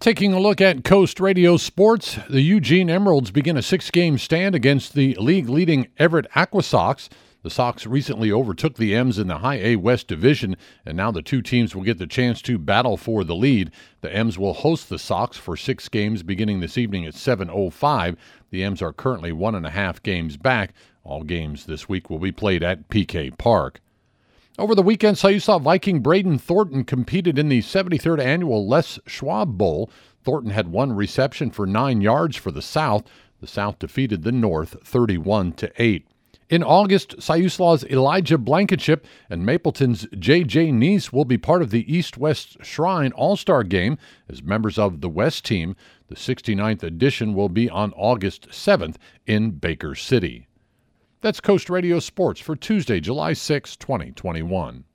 Taking a look at Coast Radio Sports, the Eugene Emeralds begin a 6-game stand against the league-leading Everett AquaSox. The Sox recently overtook the M's in the High A West Division, and now the two teams will get the chance to battle for the lead. The M's will host the Sox for 6 games beginning this evening at 7:05. The M's are currently 1.5 games back. All games this week will be played at PK Park. Over the weekend, Siuslaw Viking Braden Thornton competed in the 73rd annual Les Schwab Bowl. Thornton had 1 reception for 9 yards for the South. The South defeated the North 31-8. In August, Siuslaw's Elijah Blankenship and Mapleton's J.J. Neese will be part of the East-West Shrine All-Star Game as members of the West team. The 69th edition will be on August 7th in Baker City. That's Coast Radio Sports for Tuesday, July 6, 2021.